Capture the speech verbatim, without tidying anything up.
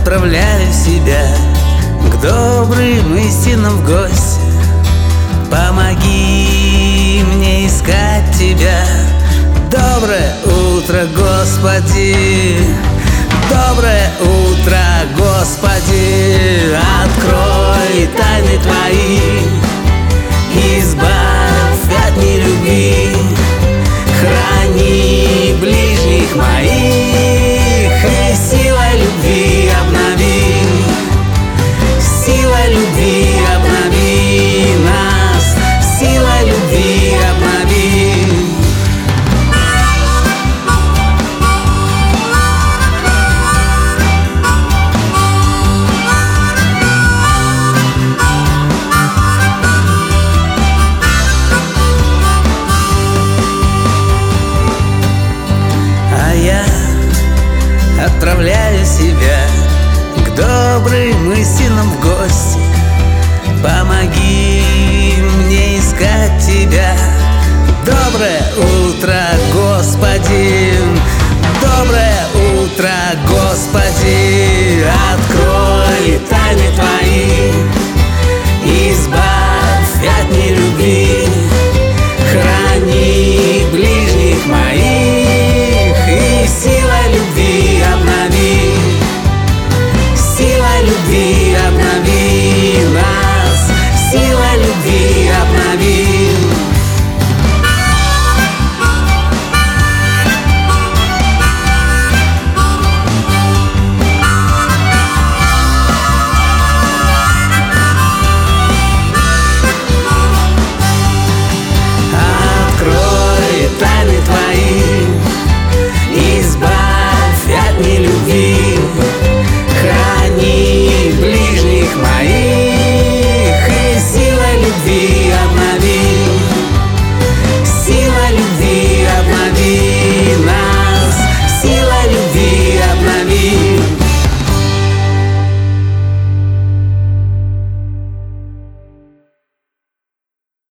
отправляю себя к добрым истинам в гости. Помоги мне искать Тебя. Доброе утро, Господи! Доброе утро, Господи! Открой тайны Твои, избавь от нелюбви, храни ближних моих и силой любви обнови, силой любви обнови нас, силой любви обнови. Отправляю себя к добрым истинам в гости. Помоги мне искать Тебя. Доброе утро, Господи! Доброе утро, Господи!